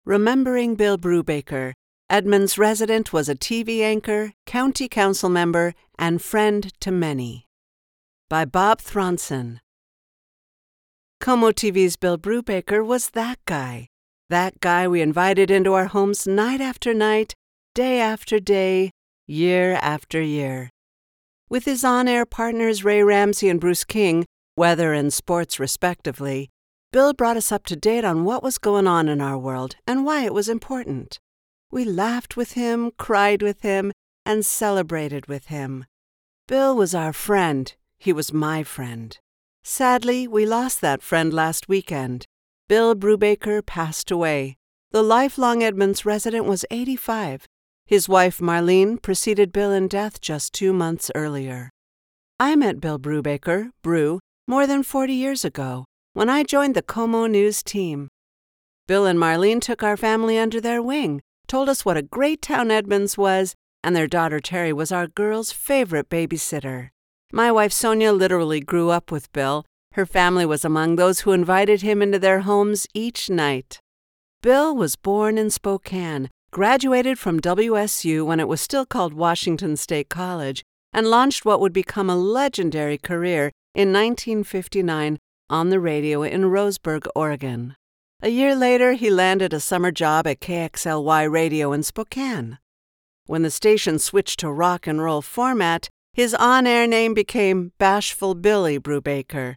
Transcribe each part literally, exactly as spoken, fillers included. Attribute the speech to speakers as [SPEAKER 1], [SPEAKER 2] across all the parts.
[SPEAKER 1] Remembering Bill Brubaker, Edmonds resident, was a T V anchor, county council member, and friend to many. By Bob Thronson. KOMO T V's Bill Brubaker was that guy. That guy we invited into our homes night after night, day after day, year after year. With his on-air partners Ray Ramsey and Bruce King, weather and sports respectively, Bill brought us up to date on what was going on in our world and why it was important. We laughed with him, cried with him, and celebrated with him. Bill was our friend. He was my friend. Sadly, we lost that friend last weekend. Bill Brubaker passed away. The lifelong Edmonds resident was eighty-five. His wife, Marlene, preceded Bill in death just two months earlier. I met Bill Brubaker, Brew, more than forty years ago, when I joined the KOMO News team. Bill and Marlene took our family under their wing, told us what a great town Edmonds was, and their daughter Terry was our girl's favorite babysitter. My wife Sonia literally grew up with Bill. Her family was among those who invited him into their homes each night. Bill was born in Spokane, graduated from W S U when it was still called Washington State College, and launched what would become a legendary career in nineteen fifty-nine on the radio in Roseburg, Oregon. A year later, he landed a summer job at K X L Y Radio in Spokane. When the station switched to rock and roll format, his on-air name became Bashful Billy Brubaker.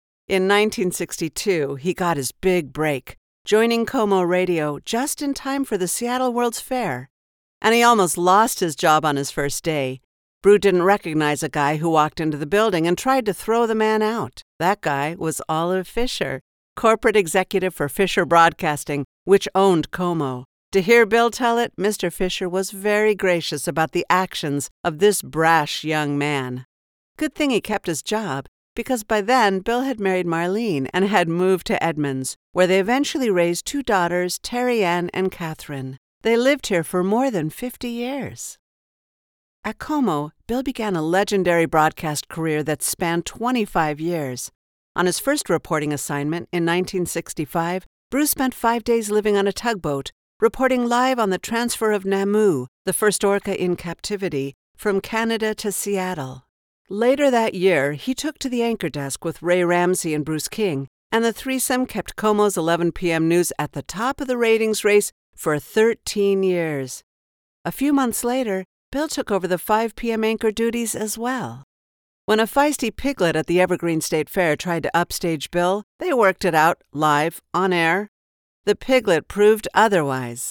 [SPEAKER 1] In nineteen sixty-two, he got his big break, joining KOMO Radio just in time for the Seattle World's Fair. And he almost lost his job on his first day. Brew didn't recognize a guy who walked into the building and tried to throw the man out. That guy was Olive Fisher, corporate executive for Fisher Broadcasting, which owned KOMO. To hear Bill tell it, Mister Fisher was very gracious about the actions of this brash young man. Good thing he kept his job, because by then Bill had married Marlene and had moved to Edmonds, where they eventually raised two daughters, Terry Ann and Catherine. They lived here for more than fifty years. At KOMO, Bill began a legendary broadcast career that spanned twenty-five years. On his first reporting assignment in nineteen sixty-five, Bruce spent five days living on a tugboat, reporting live on the transfer of Namu, the first orca in captivity, from Canada to Seattle. Later that year, he took to the anchor desk with Ray Ramsey and Bruce King, and the threesome kept KOMO's eleven p.m. news at the top of the ratings race for thirteen years. A few months later, Bill took over the five p.m. anchor duties as well. When a feisty piglet at the Evergreen State Fair tried to upstage Bill, they worked it out, live, on air. The piglet proved otherwise.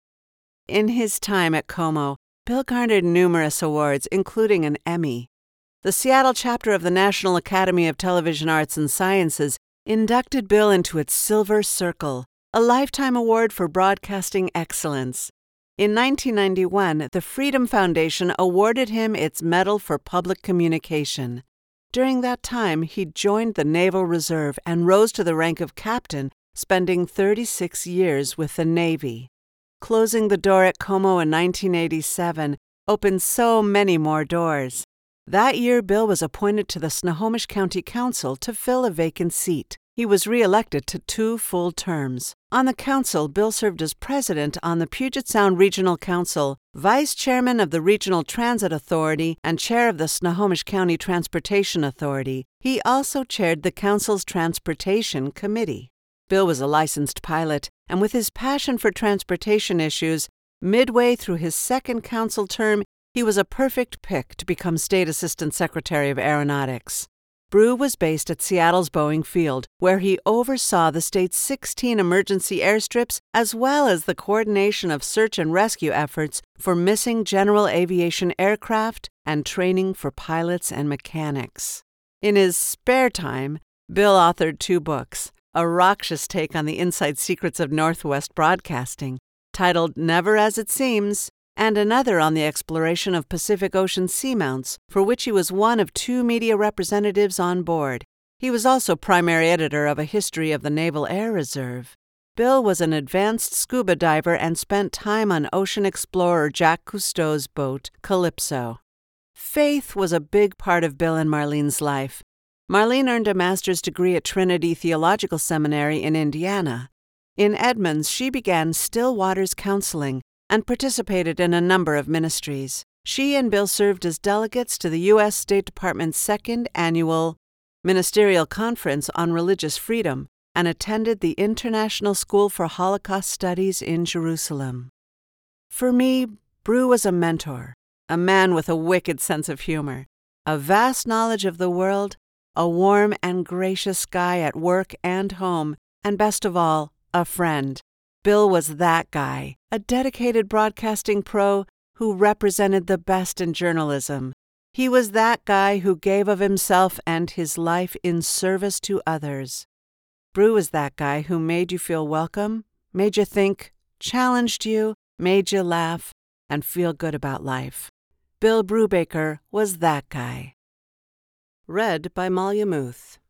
[SPEAKER 1] In his time at KOMO, Bill garnered numerous awards, including an Emmy. The Seattle chapter of the National Academy of Television Arts and Sciences inducted Bill into its Silver Circle, a lifetime award for broadcasting excellence. In nineteen ninety-one, the Freedom Foundation awarded him its Medal for Public Communication. During that time, he joined the Naval Reserve and rose to the rank of captain, spending thirty-six years with the Navy. Closing the door at KOMO in nineteen eighty-seven opened so many more doors. That year, Bill was appointed to the Snohomish County Council to fill a vacant seat. He was re-elected to two full terms. On the council, Bill served as president on the Puget Sound Regional Council, vice chairman of the Regional Transit Authority, and chair of the Snohomish County Transportation Authority. He also chaired the council's Transportation Committee. Bill was a licensed pilot, and with his passion for transportation issues, midway through his second council term, he was a perfect pick to become State Assistant Secretary of Aeronautics. Brew was based at Seattle's Boeing Field, where he oversaw the state's sixteen emergency airstrips as well as the coordination of search and rescue efforts for missing general aviation aircraft and training for pilots and mechanics. In his spare time, Bill authored two books, a raucous take on the inside secrets of Northwest broadcasting, titled Never As It Seems, and another on the exploration of Pacific Ocean seamounts, for which he was one of two media representatives on board. He was also primary editor of A History of the Naval Air Reserve. Bill was an advanced scuba diver and spent time on ocean explorer Jacques Cousteau's boat, Calypso. Faith was a big part of Bill and Marlene's life. Marlene earned a master's degree at Trinity Theological Seminary in Indiana. In Edmonds, she began Still Waters Counseling and participated in a number of ministries. She and Bill served as delegates to the U S State Department's second annual Ministerial Conference on Religious Freedom and attended the International School for Holocaust Studies in Jerusalem. For me, Bru was a mentor, a man with a wicked sense of humor, a vast knowledge of the world, a warm and gracious guy at work and home, and best of all, a friend. Bill was that guy, a dedicated broadcasting pro who represented the best in journalism. He was that guy who gave of himself and his life in service to others. Bru was that guy who made you feel welcome, made you think, challenged you, made you laugh, and feel good about life. Bill Brubaker was that guy. Read by Malia Muth.